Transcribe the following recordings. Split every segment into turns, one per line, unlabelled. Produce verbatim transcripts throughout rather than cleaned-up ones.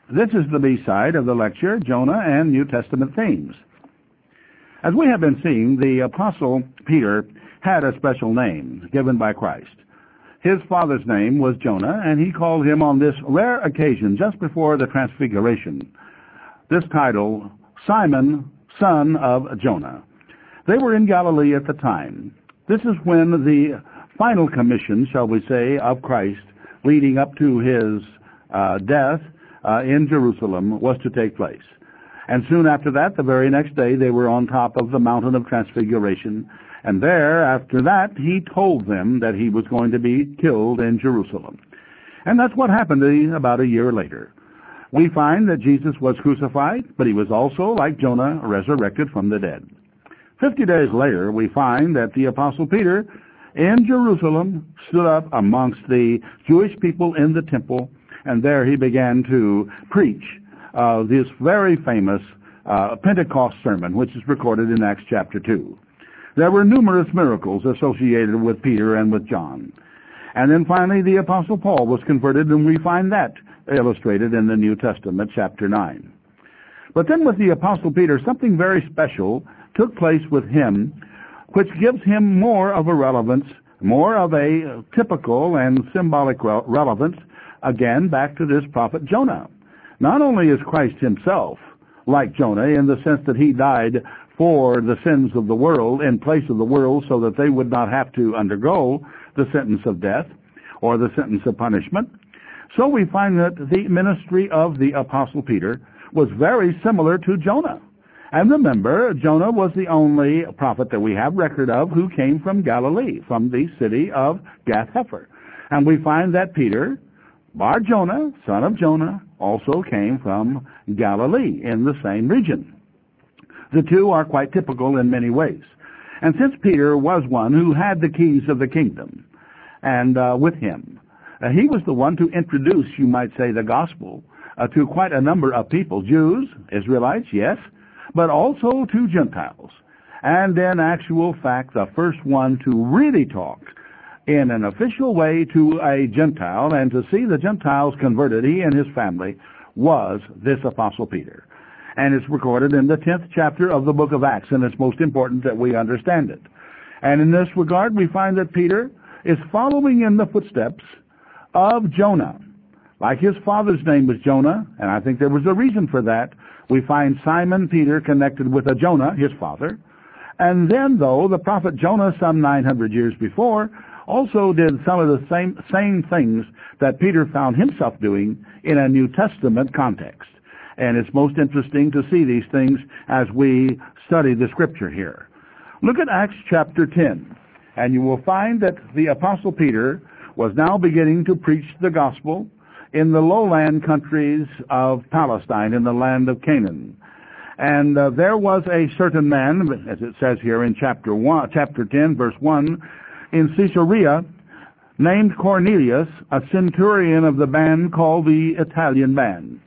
This is the B-side of the lecture, Jonah and New Testament Themes. As we have been seeing, the Apostle Peter had a special name given by Christ. His father's name was Jonah, and he called him on this rare occasion just before the Transfiguration, this title, Simon, son of Jonah. They were in Galilee at the time. This is when the final commission, shall we say, of Christ, leading up to his uh, death uh, in Jerusalem, was to take place. And soon after that, the very next day, they were on top of the mountain of Transfiguration. And there, after that, he told them that he was going to be killed in Jerusalem. And that's what happened about a year later. We find that Jesus was crucified, but he was also, like Jonah, resurrected from the dead. Fifty days later, we find that the Apostle Peter in Jerusalem stood up amongst the Jewish people in the temple, and there he began to preach uh, this very famous uh, Pentecost sermon, which is recorded in Acts chapter two. There were numerous miracles associated with Peter and with John. And then finally the Apostle Paul was converted, and we find that illustrated in the New Testament, chapter nine. But then with the Apostle Peter, something very special took place with him, which gives him more of a relevance, more of a typical and symbolic re- relevance, again, back to this prophet Jonah. Not only is Christ himself like Jonah in the sense that he died for the sins of the world in place of the world so that they would not have to undergo the sentence of death or the sentence of punishment, so we find that the ministry of the Apostle Peter was very similar to Jonah. And remember, Jonah was the only prophet that we have record of who came from Galilee, from the city of Gath-Hepher. And we find that Peter, Bar Jonah, son of Jonah, also came from Galilee in the same region. The two are quite typical in many ways. And since Peter was one who had the keys of the kingdom, and uh, with him, uh, he was the one to introduce, you might say, the gospel uh, to quite a number of people, Jews, Israelites, yes, but also to Gentiles. And in actual fact, the first one to really talk in an official way to a Gentile and to see the Gentiles converted, he and his family, was this Apostle Peter. And it's recorded in the tenth chapter of the book of Acts, and it's most important that we understand it. And in this regard, we find that Peter is following in the footsteps of Jonah. Like his father's name was Jonah, and I think there was a reason for that, we find Simon Peter connected with a Jonah, his father. And then, though, the prophet Jonah, some nine hundred years before, also did some of the same, same things that Peter found himself doing in a New Testament context. And it's most interesting to see these things as we study the Scripture here. Look at Acts chapter ten, and you will find that the Apostle Peter was now beginning to preach the gospel in the lowland countries of Palestine, in the land of Canaan. And uh, there was a certain man, as it says here in chapter one, chapter ten, verse one, in Caesarea, named Cornelius, a centurion of the band called the Italian Band.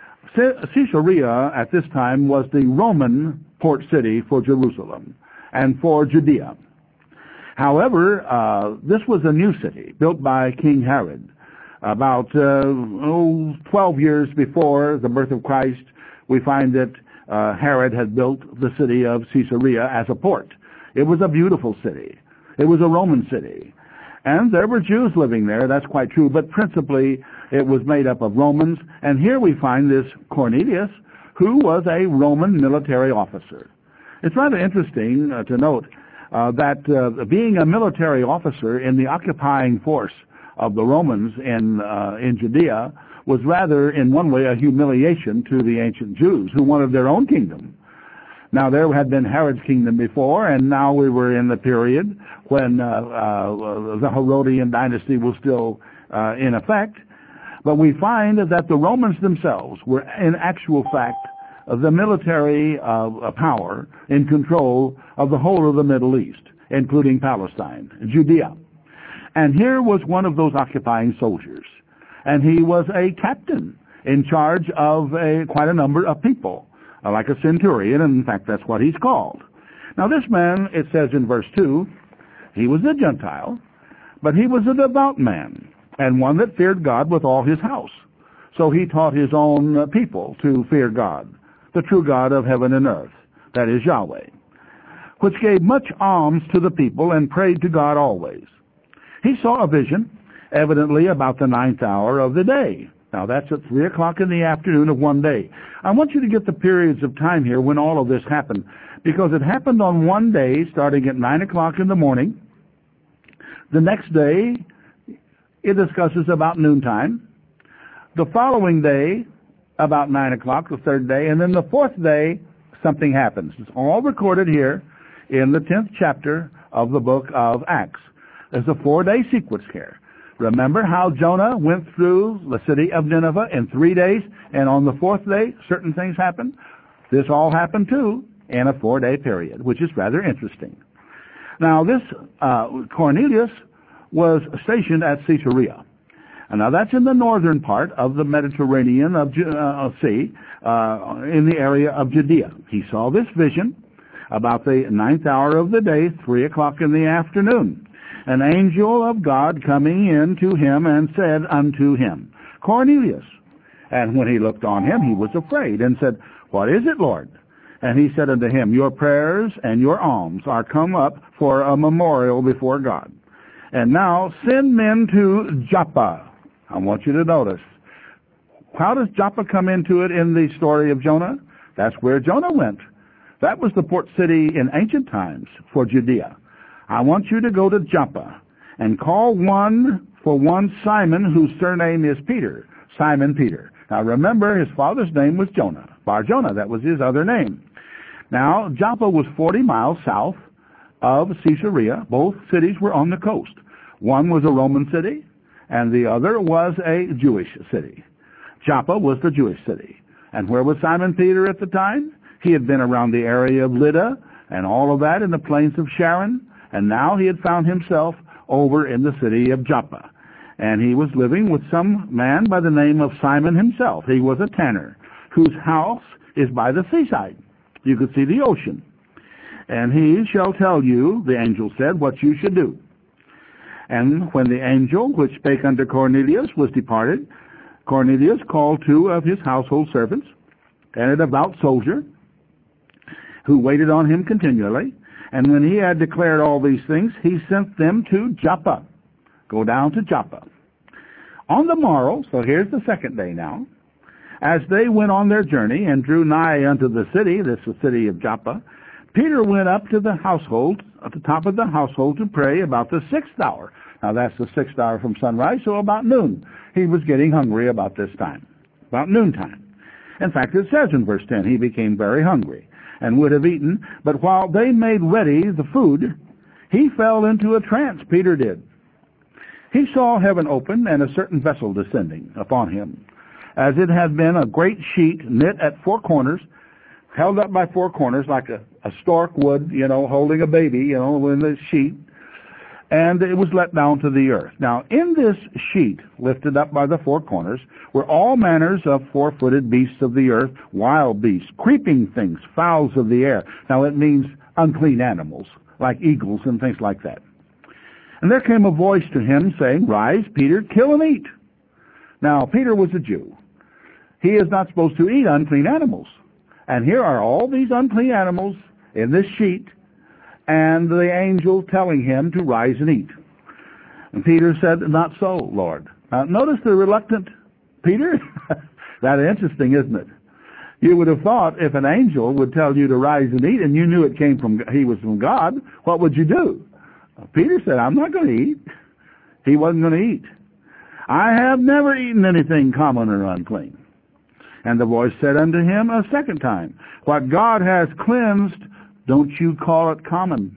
Caesarea at this time was the Roman port city for Jerusalem and for Judea. However, uh, this was a new city built by King Herod about uh, oh, twelve years before the birth of Christ. We find that uh, Herod had built the city of Caesarea as a port. It was a beautiful city. It was a Roman city. And there were Jews living there, that's quite true, but principally it was made up of Romans. And here we find this Cornelius, who was a Roman military officer. It's rather interesting uh, to note uh, that uh, being a military officer in the occupying force of the Romans in, uh, in Judea was rather, in one way, a humiliation to the ancient Jews who wanted their own kingdom. Now, there had been Herod's kingdom before, and now we were in the period when uh, uh, the Herodian dynasty was still uh, in effect. But we find that the Romans themselves were, in actual fact, the military uh, power in control of the whole of the Middle East, including Palestine, Judea. And here was one of those occupying soldiers, and he was a captain in charge of a, quite a number of people, like a centurion, and in fact that's what he's called. Now this man, it says in verse two, he was a Gentile, but he was a devout man, and one that feared God with all his house. So he taught his own uh, people to fear God, the true God of heaven and earth, that is Yahweh, which gave much alms to the people and prayed to God always. He saw a vision, evidently about the ninth hour of the day. Now that's at three o'clock in the afternoon of one day. I want you to get the periods of time here when all of this happened, because it happened on one day starting at nine o'clock in the morning. The next day, it discusses about noontime. The following day, about nine o'clock, the third day, and then the fourth day, something happens. It's all recorded here in the tenth chapter of the book of Acts. There's a four-day sequence here. Remember how Jonah went through the city of Nineveh in three days, and on the fourth day, certain things happened? This all happened, too, in a four-day period, which is rather interesting. Now, this uh, Cornelius was stationed at Caesarea. And now, that's in the northern part of the Mediterranean of uh, Sea, uh, in the area of Judea. He saw this vision about the ninth hour of the day, three o'clock in the afternoon. An angel of God coming in to him and said unto him, Cornelius. And when he looked on him, he was afraid and said, What is it, Lord? And he said unto him, Your prayers and your alms are come up for a memorial before God. And now send men to Joppa. I want you to notice. How does Joppa come into it in the story of Jonah? That's where Jonah went. That was the port city in ancient times for Judea. I want you to go to Joppa and call one for one Simon, whose surname is Peter. Simon Peter. Now remember, his father's name was Jonah. Bar Jonah, that was his other name. Now, Joppa was forty miles south of Caesarea. Both cities were on the coast. One was a Roman city, and the other was a Jewish city. Joppa was the Jewish city. And where was Simon Peter at the time? He had been around the area of Lydda and all of that in the plains of Sharon, and now he had found himself over in the city of Joppa. And he was living with some man by the name of Simon himself. He was a tanner, whose house is by the seaside. You could see the ocean. And he shall tell you, the angel said, what you should do. And when the angel which spake unto Cornelius was departed, Cornelius called two of his household servants, and a devout soldier, who waited on him continually. And when he had declared all these things, he sent them to Joppa. Go down to Joppa. On the morrow, so here's the second day now, as they went on their journey and drew nigh unto the city, this is the city of Joppa, Peter went up to the household, at the top of the household, to pray about the sixth hour. Now that's the sixth hour from sunrise, so about noon. He was getting hungry about this time, about noontime. In fact, it says in verse ten, he became very hungry and would have eaten, but while they made ready the food, he fell into a trance, Peter did. He saw heaven open and a certain vessel descending upon him, as it had been a great sheet knit at four corners, held up by four corners like a, a stork would, you know, holding a baby, you know, in the sheet, and it was let down to the earth. Now, in this sheet, lifted up by the four corners, were all manners of four-footed beasts of the earth, wild beasts, creeping things, fowls of the air. Now, it means unclean animals, like eagles and things like that. And there came a voice to him saying, Rise, Peter, kill and eat. Now, Peter was a Jew. He is not supposed to eat unclean animals. And here are all these unclean animals in this sheet, and the angel telling him to rise and eat. And Peter said, Not so, Lord. Now, notice the reluctant Peter. That's interesting, isn't it? You would have thought if an angel would tell you to rise and eat, and you knew it came from, he was from God, what would you do? Peter said, I'm not going to eat. He wasn't going to eat. I have never eaten anything common or unclean. And the voice said unto him a second time, What God has cleansed, don't you call it common.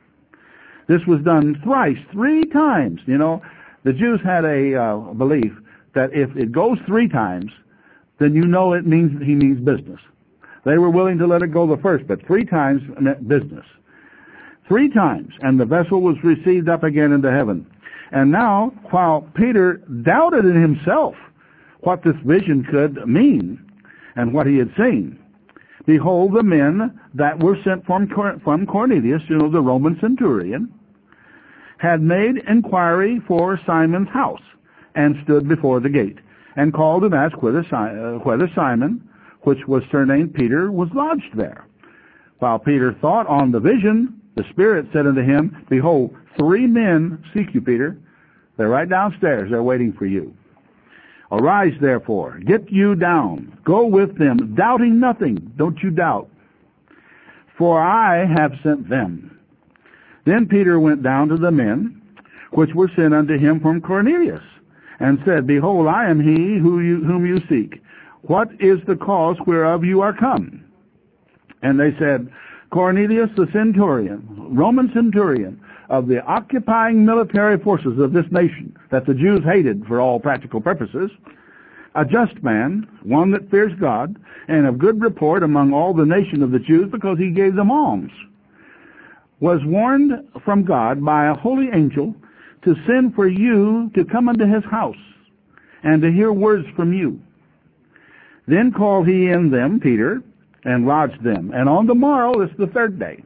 This was done thrice, three times. You know, the Jews had a uh, belief that if it goes three times, then you know it means he means business. They were willing to let it go the first, but three times meant business. Three times, and the vessel was received up again into heaven. And now, while Peter doubted in himself what this vision could mean and what he had seen, behold, the men that were sent from from Cornelius, you know, the Roman centurion, had made inquiry for Simon's house and stood before the gate. and called and asked whether, uh, whether Simon, which was surnamed Peter, was lodged there. While Peter thought on the vision, the Spirit said unto him, Behold, three men seek you, Peter. They're right downstairs. They're waiting for you. Arise, therefore, get you down, go with them, doubting nothing. Don't you doubt, for I have sent them. Then Peter went down to the men, which were sent unto him from Cornelius, and said, Behold, I am he who you, whom you seek. What is the cause whereof you are come? And they said, Cornelius the centurion, Roman centurion, of the occupying military forces of this nation that the Jews hated for all practical purposes, a just man, one that fears God, and of good report among all the nation of the Jews, because he gave them alms, was warned from God by a holy angel to send for you to come unto his house, and to hear words from you. Then called he in them, Peter, and lodged them. And on the morrow, it's the third day,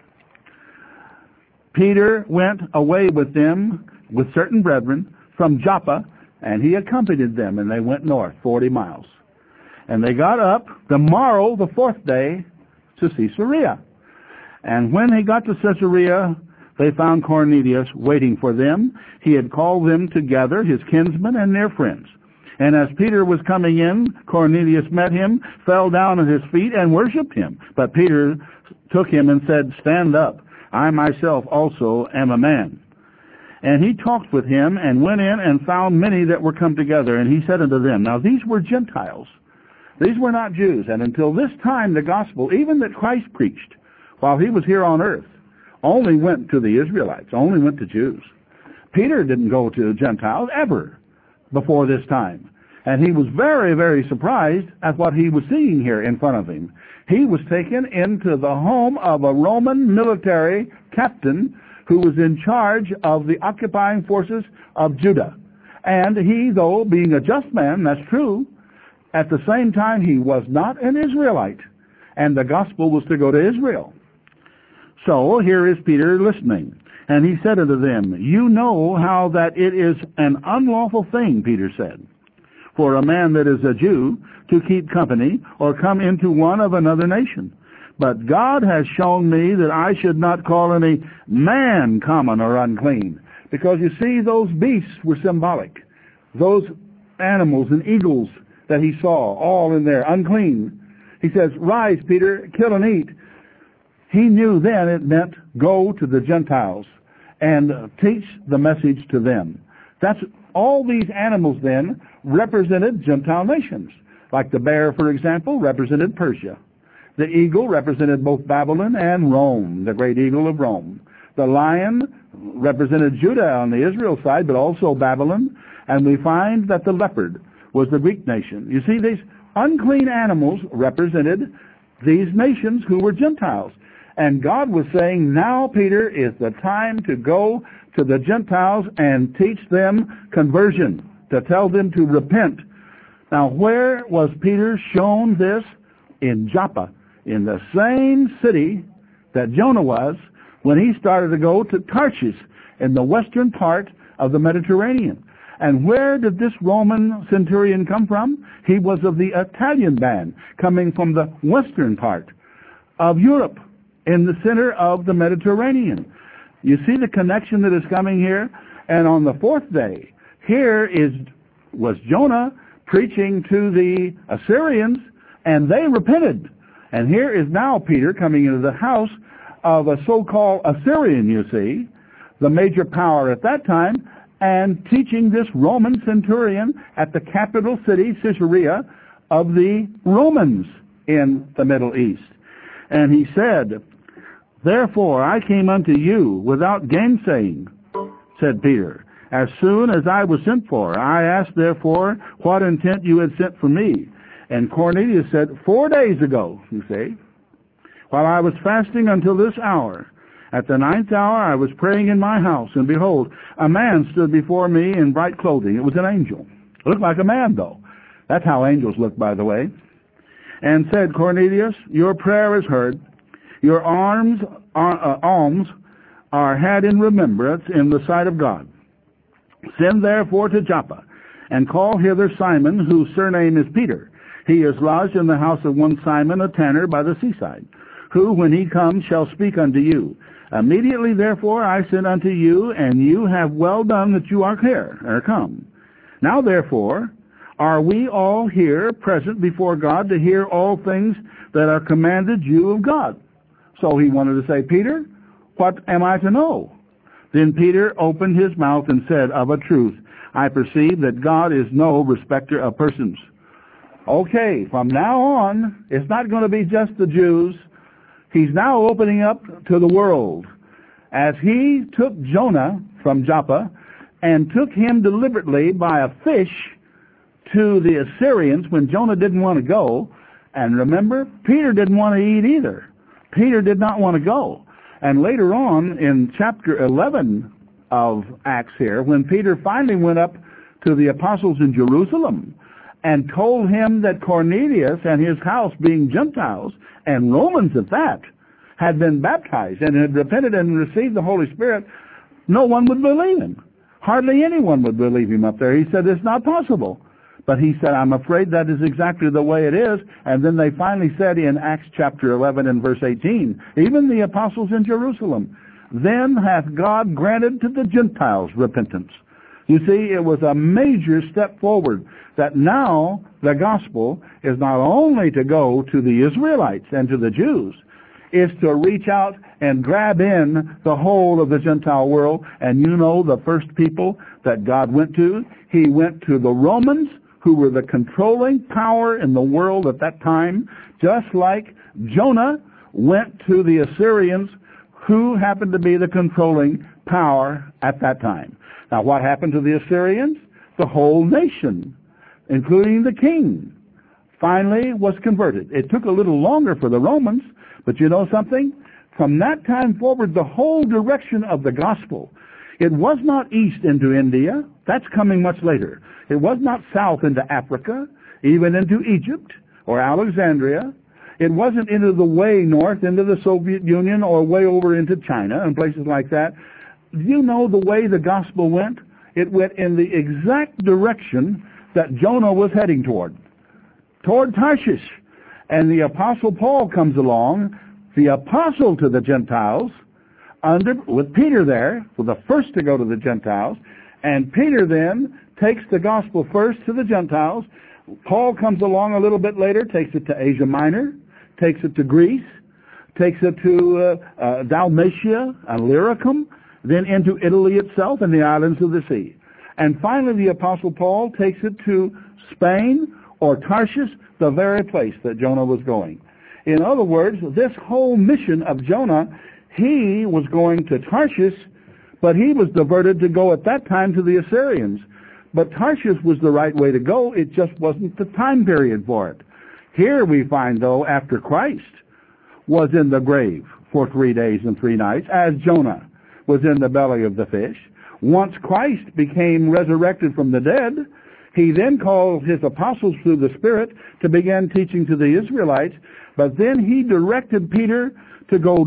Peter went away with them, with certain brethren, from Joppa, and he accompanied them, and they went north forty miles. And they got up the morrow, the fourth day, to Caesarea. And when he got to Caesarea, they found Cornelius waiting for them. He had called them together, his kinsmen and their friends. And as Peter was coming in, Cornelius met him, fell down at his feet, and worshipped him. But Peter took him and said, Stand up. I myself also am a man. And he talked with him, and went in and found many that were come together. And he said unto them, Now these were Gentiles. These were not Jews. And until this time the gospel, even that Christ preached, while he was here on earth, only went to the Israelites, only went to Jews. Peter didn't go to Gentiles ever before this time. And he was very, very surprised at what he was seeing here in front of him. He was taken into the home of a Roman military captain who was in charge of the occupying forces of Judah. And he, though being a just man, that's true, at the same time he was not an Israelite. And the gospel was to go to Israel. So here is Peter listening. And he said unto them, You know how that it is an unlawful thing, Peter said, for a man that is a Jew to keep company or come into one of another nation. But God has shown me that I should not call any man common or unclean. Because you see, those beasts were symbolic. Those animals and eagles that he saw, all in there, unclean. He says, Rise, Peter, kill and eat. He knew then it meant go to the Gentiles and teach the message to them. That's all these animals then represented Gentile nations. Like the bear, for example, represented Persia. The eagle represented both Babylon and Rome, the great eagle of Rome. The lion represented Judah on the Israel side, but also Babylon. And we find that the leopard was the Greek nation. You see, these unclean animals represented these nations who were Gentiles. And God was saying, now, Peter, is the time to go to the Gentiles and teach them conversion, to tell them to repent. Now, where was Peter shown this? In Joppa, in the same city that Jonah was when he started to go to Tarshish in the western part of the Mediterranean. And where did this Roman centurion come from? He was of the Italian band, coming from the western part of Europe, in the center of the Mediterranean. You see the connection that is coming here? And on the fourth day, here is was Jonah preaching to the Assyrians, and they repented. And here is now Peter coming into the house of a so-called Assyrian, you see, the major power at that time, and teaching this Roman centurion at the capital city, Caesarea, of the Romans in the Middle East. And he said, Therefore I came unto you without gainsaying, said Peter. As soon as I was sent for, I asked therefore what intent you had sent for me. And Cornelius said, Four days ago, you see, while I was fasting until this hour, at the ninth hour I was praying in my house, and behold, a man stood before me in bright clothing. It was an angel. It looked like a man, though. That's how angels look, by the way. And said, Cornelius, your prayer is heard. Your arms are, uh, alms are had in remembrance in the sight of God. Send therefore to Joppa, and call hither Simon, whose surname is Peter. He is lodged in the house of one Simon, a tanner by the seaside, who, when he comes, shall speak unto you. Immediately, therefore, I sent unto you, and you have well done that you are here, are come. Now, therefore, are we all here present before God to hear all things that are commanded you of God? So he wanted to say, Peter, what am I to know? Then Peter opened his mouth and said, Of a truth, I perceive that God is no respecter of persons. Okay, from now on, it's not going to be just the Jews. He's now opening up to the world. As he took Jonah from Joppa and took him deliberately by a fish to the Assyrians when Jonah didn't want to go, and remember, Peter didn't want to eat either. Peter did not want to go. And later on in chapter eleven of Acts here, when Peter finally went up to the apostles in Jerusalem and told him that Cornelius and his house, being Gentiles, and Romans at that, had been baptized and had repented and received the Holy Spirit, no one would believe him. Hardly anyone would believe him up there. He said, it's not possible. But he said, I'm afraid that is exactly the way it is. And then they finally said in Acts chapter eleven and verse eighteen, even the apostles in Jerusalem, then hath God granted to the Gentiles repentance. You see, it was a major step forward that now the gospel is not only to go to the Israelites and to the Jews, it's to reach out and grab in the whole of the Gentile world. And you know the first people that God went to? He went to the Romans, who were the controlling power in the world at that time, just like Jonah went to the Assyrians, who happened to be the controlling power at that time. Now, what happened to the Assyrians? The whole nation, including the king, finally was converted. It took a little longer for the Romans, but you know something? From that time forward, the whole direction of the gospel, it was not east into India. That's coming much later. It was not south into Africa, even into Egypt or Alexandria. It wasn't into the way north into the Soviet Union or way over into China and places like that. You know the way the gospel went? It went in the exact direction that Jonah was heading toward, toward Tarshish. And the Apostle Paul comes along, the apostle to the Gentiles, under with Peter there, for the first to go to the Gentiles, and Peter then takes the gospel first to the Gentiles. Paul comes along a little bit later, takes it to Asia Minor, takes it to Greece, takes it to uh, uh, Dalmatia and Illyricum, then into Italy itself and the islands of the sea. And finally the Apostle Paul takes it to Spain or Tarshish, the very place that Jonah was going. In other words, this whole mission of Jonah, he was going to Tarshish, but he was diverted to go at that time to the Assyrians. But Tarshish was the right way to go. It just wasn't the time period for it. Here we find, though, after Christ was in the grave for three days and three nights, as Jonah was in the belly of the fish, once Christ became resurrected from the dead, he then called his apostles through the Spirit to begin teaching to the Israelites, but then he directed Peter to go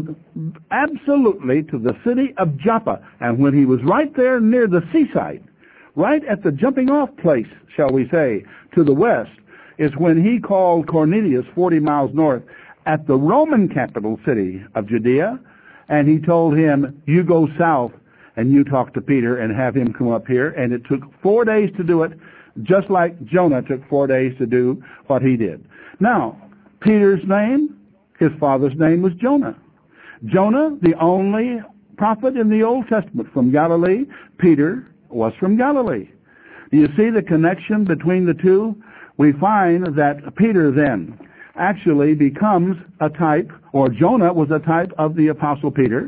absolutely to the city of Joppa. And when he was right there near the seaside, right at the jumping off place, shall we say, to the west, is when he called Cornelius forty miles north at the Roman capital city of Judea, and he told him, you go south and you talk to Peter and have him come up here. And it took four days to do it, just like Jonah took four days to do what he did. Now, Peter's name, his father's name was Jonah. Jonah, the only prophet in the Old Testament from Galilee. Peter was from Galilee. Do you see the connection between the two? We find that Peter then actually becomes a type, or Jonah was a type of the Apostle Peter,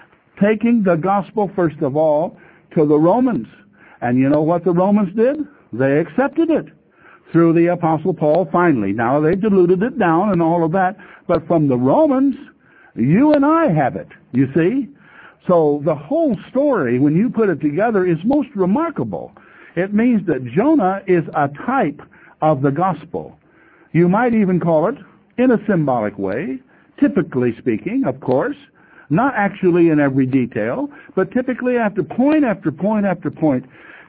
taking the gospel first of all to the Romans. And you know what the Romans did? They accepted it through the Apostle Paul finally. Now they diluted it down and all of that, but from the Romans, you and I have it, you see? So the whole story, when you put it together, is most remarkable. It means that Jonah is a type of the gospel. You might even call it, in a symbolic way, typically speaking, of course, not actually in every detail, but typically after point after point after point,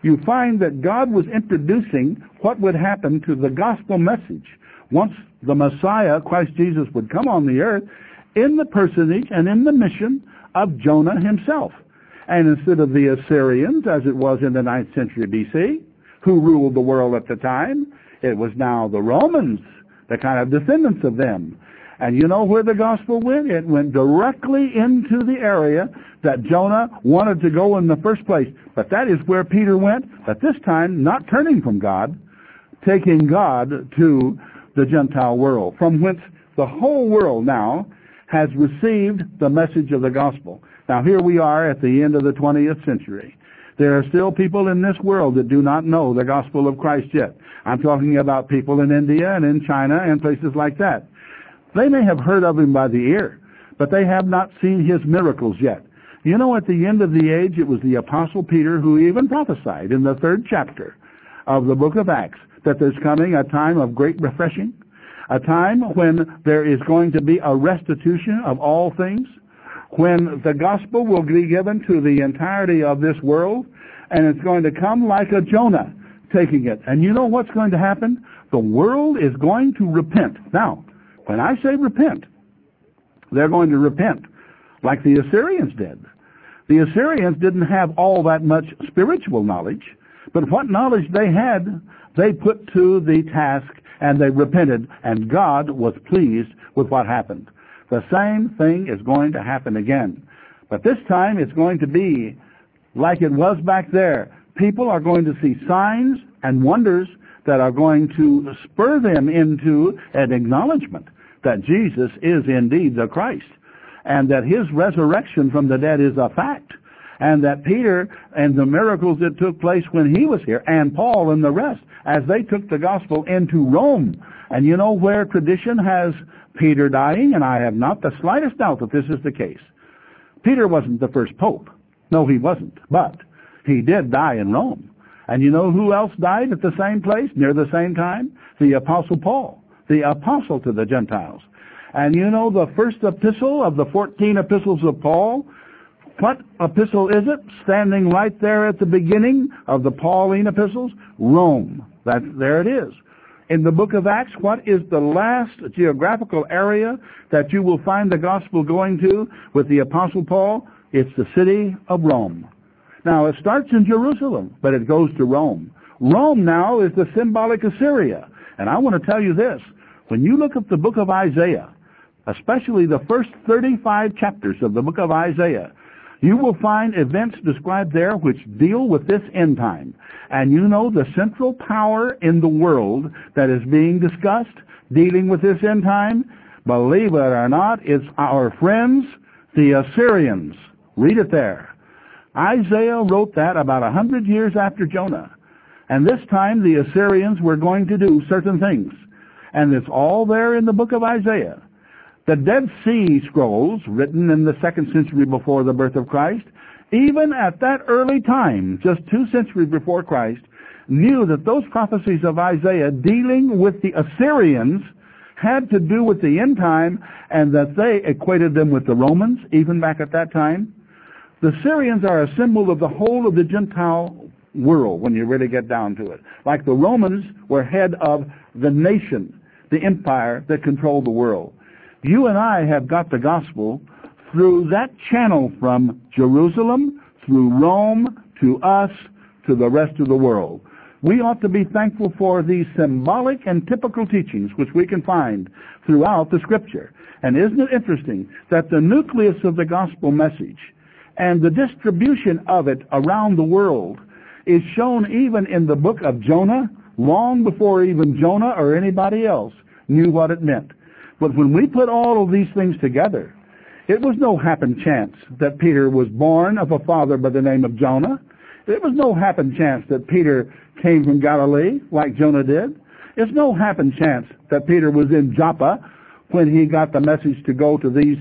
you find that God was introducing what would happen to the gospel message once the Messiah, Christ Jesus, would come on the earth in the personage and in the mission of Jonah himself. And instead of the Assyrians, as it was in the ninth century B C, who ruled the world at the time, it was now the Romans, the kind of descendants of them. And you know where the gospel went? It went directly into the area that Jonah wanted to go in the first place. But that is where Peter went, but this time not turning from God, taking God to the Gentile world, from whence the whole world now has received the message of the gospel. Now here we are at the end of the twentieth century. There are still people in this world that do not know the gospel of Christ yet. I'm talking about people in India and in China and places like that. They may have heard of him by the ear, but they have not seen his miracles yet. You know, at the end of the age, it was the Apostle Peter who even prophesied in the third chapter of the book of Acts that there's coming a time of great refreshing, a time when there is going to be a restitution of all things, when the gospel will be given to the entirety of this world, and it's going to come like a Jonah taking it. And you know what's going to happen? The world is going to repent. Now, when I say repent, they're going to repent like the Assyrians did. The Assyrians didn't have all that much spiritual knowledge, but what knowledge they had, they put to the task and they repented, and God was pleased with what happened. The same thing is going to happen again. But this time it's going to be like it was back there. People are going to see signs and wonders that are going to spur them into an acknowledgement that Jesus is indeed the Christ, and that his resurrection from the dead is a fact, and that Peter and the miracles that took place when he was here, and Paul and the rest, as they took the gospel into Rome. And you know where tradition has Peter dying, and I have not the slightest doubt that this is the case. Peter wasn't the first pope. No, he wasn't. But he did die in Rome. And you know who else died at the same place, near the same time? The Apostle Paul, the apostle to the Gentiles. And you know the first epistle of the fourteen epistles of Paul? What epistle is it? Standing right there at the beginning of the Pauline epistles? Rome. That's, there it is. In the book of Acts, what is the last geographical area that you will find the gospel going to with the Apostle Paul? It's the city of Rome. Now, it starts in Jerusalem, but it goes to Rome. Rome now is the symbolic Assyria. And I want to tell you this. When you look at the book of Isaiah, especially the first thirty-five chapters of the book of Isaiah, you will find events described there which deal with this end time. And you know the central power in the world that is being discussed, dealing with this end time, believe it or not, it's our friends, the Assyrians. Read it there. Isaiah wrote that about a hundred years after Jonah. And this time the Assyrians were going to do certain things. And it's all there in the book of Isaiah. The Dead Sea Scrolls, written in the second century before the birth of Christ, even at that early time, just two centuries before Christ, knew that those prophecies of Isaiah dealing with the Assyrians had to do with the end time, and that they equated them with the Romans, even back at that time. The Syrians are a symbol of the whole of the Gentile world when you really get down to it. Like the Romans were head of the nation, the empire that controlled the world. You and I have got the gospel through that channel from Jerusalem, through Rome, to us, to the rest of the world. We ought to be thankful for these symbolic and typical teachings which we can find throughout the Scripture. And isn't it interesting that the nucleus of the gospel message and the distribution of it around the world is shown even in the book of Jonah, long before even Jonah or anybody else knew what it meant. But when we put all of these things together, it was no happen chance that Peter was born of a father by the name of Jonah. It was no happen chance that Peter came from Galilee like Jonah did. It's no happen chance that Peter was in Joppa when he got the message to go to these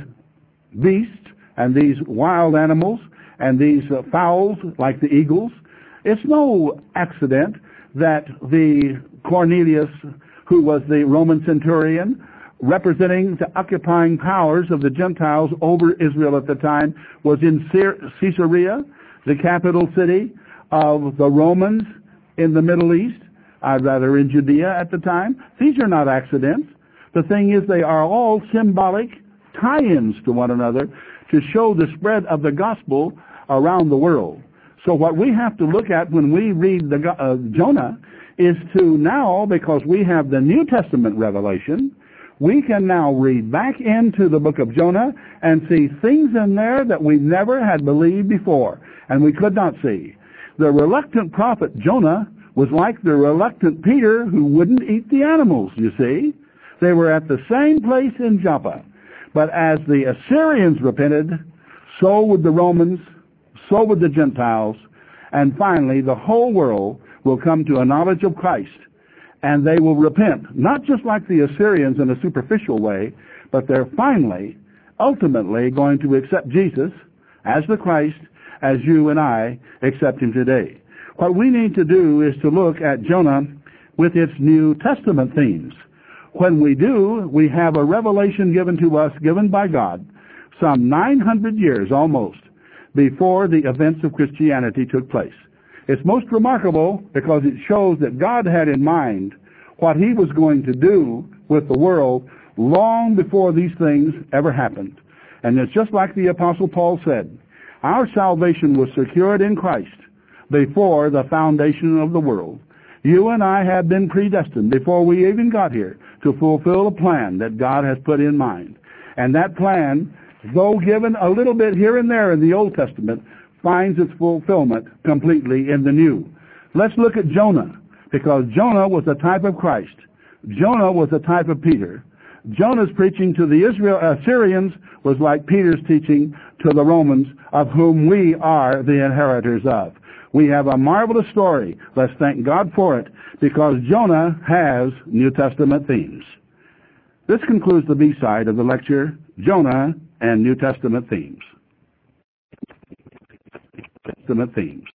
beasts and these wild animals and these uh, fowls like the eagles. It's no accident that the Cornelius, who was the Roman centurion, representing the occupying powers of the Gentiles over Israel at the time, was in Caesarea, the capital city of the Romans in the Middle East, uh, rather in Judea at the time. These are not accidents. The thing is, they are all symbolic tie-ins to one another to show the spread of the gospel around the world. So what we have to look at when we read the uh, Jonah is to now, because we have the New Testament revelation, we can now read back into the book of Jonah and see things in there that we never had believed before, and we could not see. The reluctant prophet Jonah was like the reluctant Peter who wouldn't eat the animals, you see. They were at the same place in Joppa. But as the Assyrians repented, so would the Romans, so would the Gentiles, and finally the whole world will come to a knowledge of Christ, and they will repent, not just like the Assyrians in a superficial way, but they're finally, ultimately going to accept Jesus as the Christ, as you and I accept him today. What we need to do is to look at Jonah with its New Testament themes. When we do, we have a revelation given to us, given by God, some nine hundred years almost before the events of Christianity took place. It's most remarkable because it shows that God had in mind what he was going to do with the world long before these things ever happened. And it's just like the Apostle Paul said, our salvation was secured in Christ before the foundation of the world. You and I have been predestined before we even got here to fulfill a plan that God has put in mind. And that plan, though given a little bit here and there in the Old Testament, finds its fulfillment completely in the New. Let's look at Jonah, because Jonah was a type of Christ. Jonah was a type of Peter. Jonah's preaching to the Israel Assyrians was like Peter's teaching to the Romans, of whom we are the inheritors of. We have a marvelous story. Let's thank God for it, because Jonah has New Testament themes. This concludes the B-side of the lecture, Jonah and New Testament themes. Testament themes.